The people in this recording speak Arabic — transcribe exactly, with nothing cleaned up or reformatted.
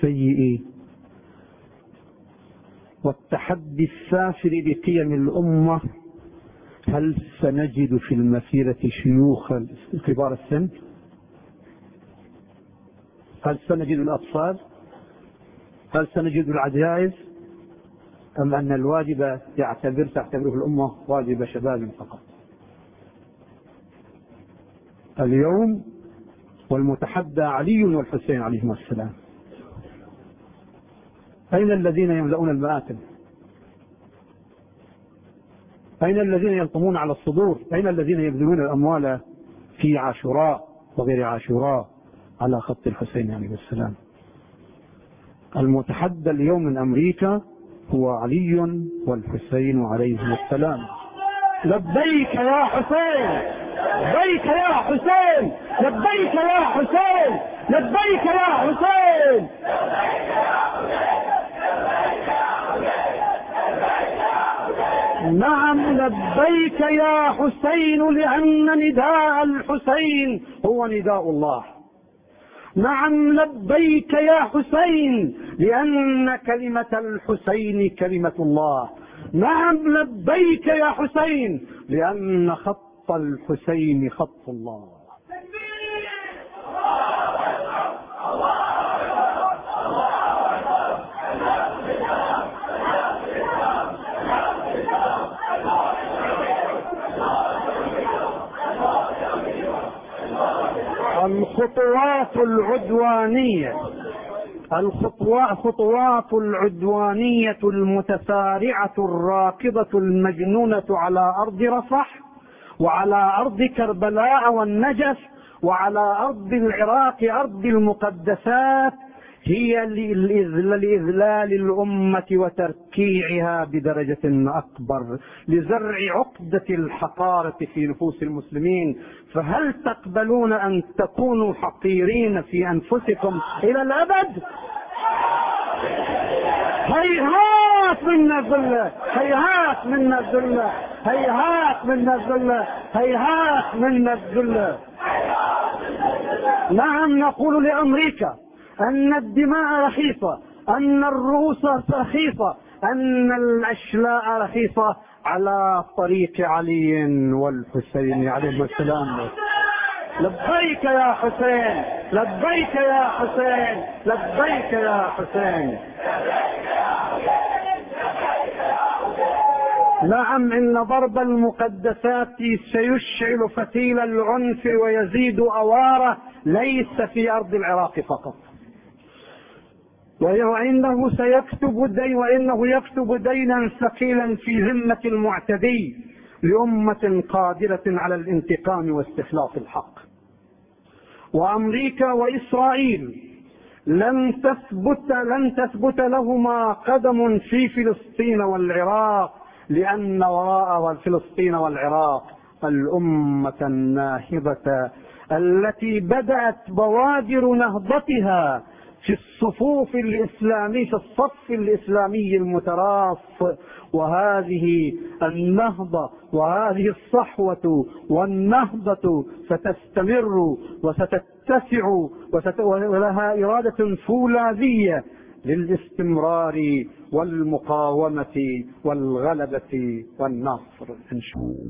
السيء والتحدي السافر بقيم الأمة، هل سنجد في المسيرة شيوخ كبار السن؟ هل سنجد الأطفال؟ هل سنجد العجائز؟ أم أن الواجب يعتبر تعتبره الأمة واجب شباب فقط؟ اليوم والمتحدى علي والحسين عليهما السلام، أين الذين يملؤون المآتم؟ أين الذين يلطمون على الصدور؟ أين الذين يبذلون الأموال في عاشوراء وغير عاشوراء على خط الحسين عليه السلام؟ المتحدى اليوم من أمريكا هو علي والحسين عليهم السلام. لبيك يا حسين، لبيك يا حسين، لبيك يا حسين، لبيك يا حسين. نعم لبيك يا حسين، لأن نداء الحسين هو نداء الله. نعم لبيك يا حسين، لأن كلمة الحسين كلمة الله. نعم لبيك يا حسين، لأن خط الحسين خط الله. الخطوات العدوانية الخطوات العدوانية المتسارعة الراكضة المجنونة على أرض رفح وعلى أرض كربلاء والنجف وعلى أرض العراق أرض المقدسات هي لإذلال الأمة وتركيعها بدرجة أكبر، لزرع عقدة الحقارة في نفوس المسلمين. فهل تقبلون أن تكونوا حقيرين في أنفسكم إلى الأبد؟ هيهات منا الذلة، هيهات منا الذلة، هيهات منا الذلة، هيهات منا الذلة. نعم نقول لأمريكا أن الدماء رخيصة، أن الرؤوس رخيصة، أن الأشلاء رخيصة على طريق علي والحسين عليهما السلام. لبيك يا حسين، لبيك يا حسين، لبيك يا حسين. نعم إن ضرب المقدسات سيشعل فتيل العنف ويزيد أواره، ليس في أرض العراق فقط، وإنه سيكتب دين وإنه يكتب دينا ثقيلا في ذمة المعتدي لأمة قادرة على الانتقام واستخلاص الحق. وأمريكا وإسرائيل لن تثبت لن تثبت لهما قدم في فلسطين والعراق، لأن وراء فلسطين والعراق الأمة الناهضة التي بدأت بوادر نهضتها في الصفوف الإسلامية، في الصف الإسلامي المتراص. وهذه النهضة وهذه الصحوة والنهضة ستستمر وستتسع ولها إرادة فولاذية للاستمرار والمقاومة والغلبة والنصر إن شاء الله.